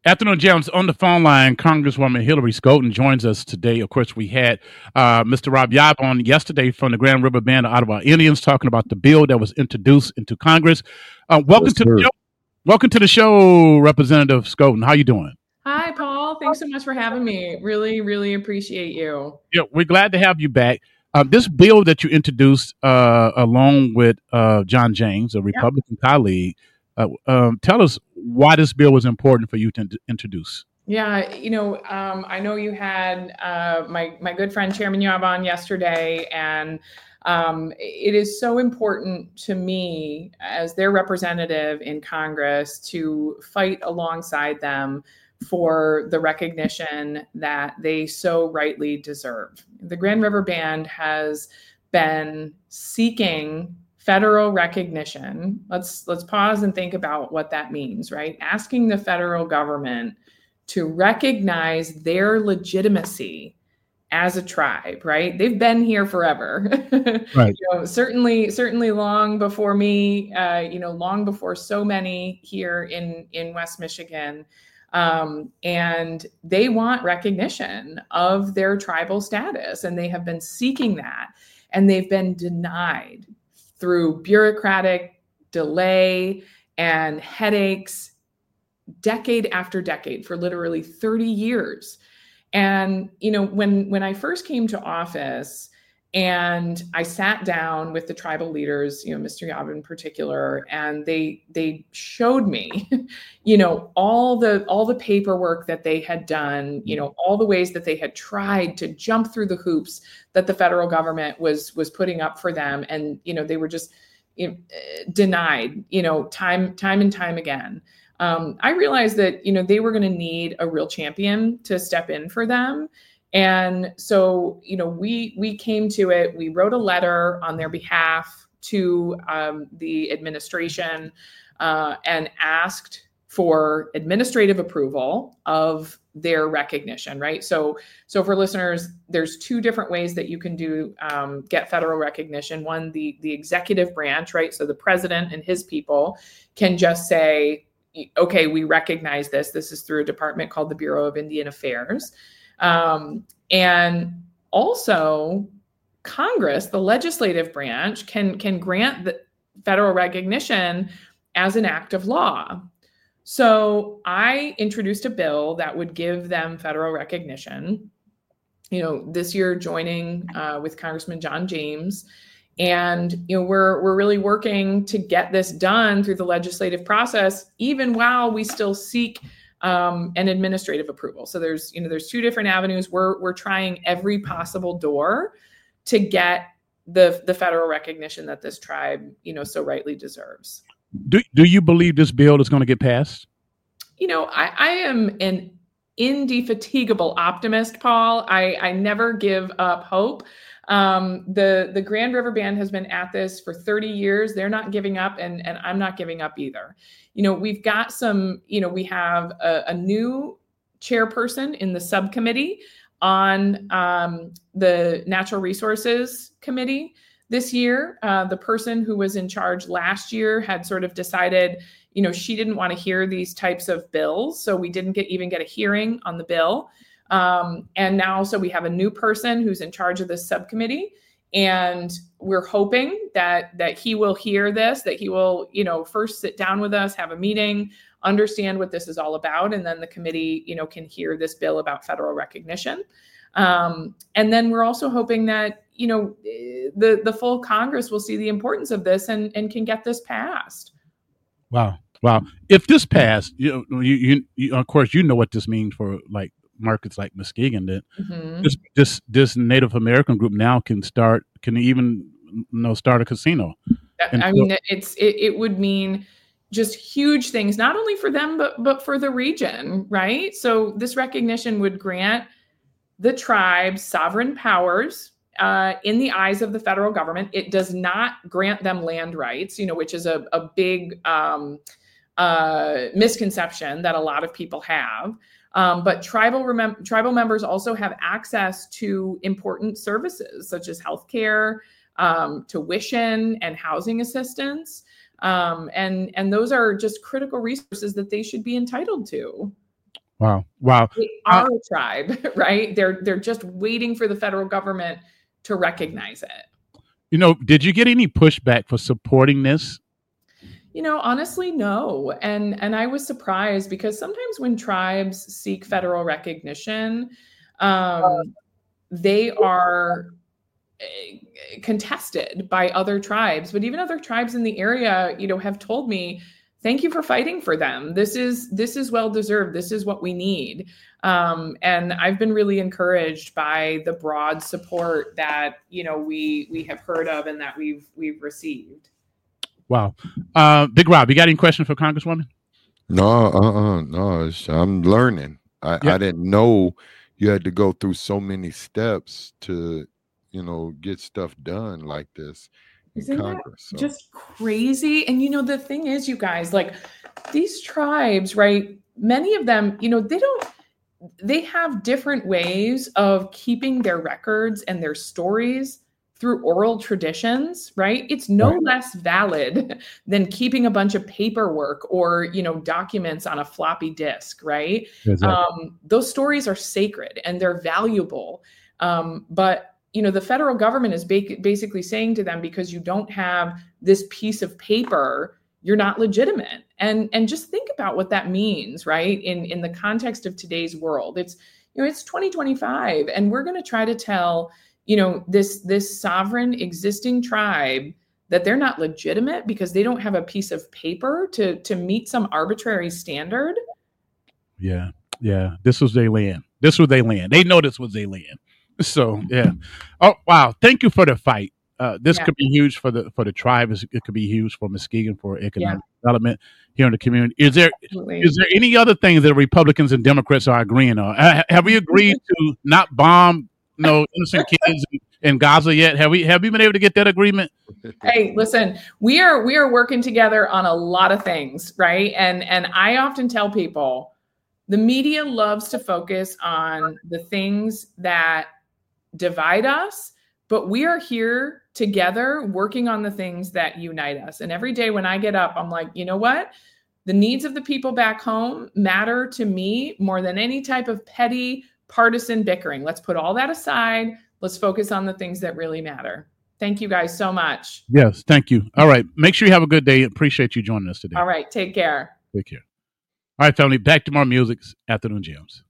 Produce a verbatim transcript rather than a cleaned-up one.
Afternoon, James. On the phone line, Congresswoman Hillary Scouton joins us today. Of course, we had uh, Mister Rob Yob on yesterday from the Grand River Band of Ottawa Indians talking about the bill that was introduced into Congress. Uh, welcome Yes, to sir. the show. Welcome to the show, Representative Scouton. How you doing? Hi, Paul. Thanks so much for having me. Really, really appreciate you. Yeah, we're glad to have you back. Uh, this bill that you introduced, uh, along with uh, John James, a Republican yeah. colleague, uh, um, tell us why this bill was important for you to in- introduce. Yeah, you know, um, I know you had uh, my my good friend Chairman Yob on yesterday, and um, it is so important to me as their representative in Congress to fight alongside them for the recognition that they so rightly deserve. The Grand River Band has been seeking federal recognition. Let's let's pause and think about what that means, right? Asking the federal government to recognize their legitimacy as a tribe, right? They've been here forever. Right. You know, certainly, certainly long before me, uh, you know, long before so many here in, in West Michigan. Um, and they want recognition of their tribal status, and they have been seeking that, and they've been denied through bureaucratic delay and headaches, decade after decade, for literally thirty years. And, you know, when, when I first came to office and I sat down with the tribal leaders, you know, Mister Yob in particular, and they, they showed me, you know, all the, all the paperwork that they had done, you know, all the ways that they had tried to jump through the hoops that the federal government was, was putting up for them. And, you know, they were just you know, denied, you know, time, time and time again. Um, I realized that, you know, they were going to need a real champion to step in for them. And so, you know, we we came to it. We wrote a letter on their behalf to um, the administration uh, and asked for administrative approval of their recognition, right? So, so for listeners, there's two different ways that you can do um, get federal recognition. One, the the executive branch, right? So the president and his people can just say, okay, we recognize this. This is through a department called the Bureau of Indian Affairs. Um, and also Congress, the legislative branch, can, can grant the federal recognition as an act of law. So I introduced a bill that would give them federal recognition, you know, this year joining uh, with Congressman John James. And, you know, we're we're really working to get this done through the legislative process, even while we still seek um, an administrative approval. So there's, you know, there's two different avenues. We're we're trying every possible door to get the the federal recognition that this tribe, you know, so rightly deserves. Do do you believe this bill is going to get passed? You know, I, I am an indefatigable optimist, Paul. I, I never give up hope. Um, the, the Grand River Band has been at this for thirty years. They're not giving up, and, and I'm not giving up either. You know, we've got some, you know, we have a, a new chairperson in the subcommittee on um, the Natural Resources Committee this year. Uh, the person who was in charge last year had sort of decided, you know, she didn't want to hear these types of bills. So we didn't get even get a hearing on the bill. Um, and now, so we have a new person who's in charge of this subcommittee, and we're hoping that that he will hear this, that he will, you know, first sit down with us, have a meeting, understand what this is all about, and then the committee, you know, can hear this bill about federal recognition. Um, and then we're also hoping that, you know, the the full Congress will see the importance of this and and can get this passed. Wow, wow! If this passed, you know, you, you, you of course you know what this means for like markets like Muskegon, that mm-hmm. this this this Native American group now can start can even you know start a casino. And I so, mean, it's it, it would mean just huge things, not only for them but but for the region, right? So this recognition would grant the tribe's sovereign powers uh, in the eyes of the federal government. It does not grant them land rights, you know, which is a a big um, uh, misconception that a lot of people have. Um, but tribal remem- tribal members also have access to important services such as healthcare, um, tuition, and housing assistance. Um, and, and those are just critical resources that they should be entitled to. Wow. Wow. They are uh, a tribe, right? They're they're just waiting for the federal government to recognize it. You know, did you get any pushback for supporting this? You know, honestly, no. And and I was surprised because sometimes when tribes seek federal recognition, um, they are contested by other tribes. But even other tribes in the area, you know, have told me, thank you for fighting for them. This is this is well deserved. This is what we need. Um, and I've been really encouraged by the broad support that, you know, we we have heard of and that we've we've received. Wow. Uh, Big Rob, you got any questions for Congresswoman? No, uh-uh, no. It's, I'm learning. I, yeah. I didn't know you had to go through so many steps to, you know, get stuff done like this in Isn't Congress. That so. Just crazy. And, you know, the thing is, you guys, like these tribes, right? Many of them, you know, they don't, they have different ways of keeping their records and their stories through oral traditions, right? It's no right. less valid than keeping a bunch of paperwork or, you know, documents on a floppy disk, right? Exactly. Um, those stories are sacred and they're valuable. Um, but, you know, the federal government is ba- basically saying to them, because you don't have this piece of paper, you're not legitimate. And, and just think about what that means, right? In, in the context of today's world, it's, you know, it's twenty twenty-five and we're going to try to tell, you know, this this sovereign existing tribe that they're not legitimate because they don't have a piece of paper to to meet some arbitrary standard. Yeah, yeah. This was their land. This was their land. They know this was their land. So yeah. Oh wow. Thank you for the fight. Uh, this yeah. could be huge for the for the tribe. It could be huge for Muskegon for economic yeah. development here in the community. Is there Absolutely. is there any other things that Republicans and Democrats are agreeing on? Uh, have we agreed to not bomb no innocent kids in, in Gaza yet? Have we have we been able to get that agreement? Hey, listen, we are we are working together on a lot of things, right? And and I often tell people the media loves to focus on the things that divide us, but we are here together working on the things that unite us. And every day when I get up, I'm like, you know what? The needs of the people back home matter to me more than any type of petty partisan bickering. Let's put all that aside. Let's focus on the things that really matter. Thank you guys so much. Yes, thank you. All right. Make sure you have a good day. Appreciate you joining us today. All right. Take care. Take care. All right, family. Back to more music's Afternoon Jams.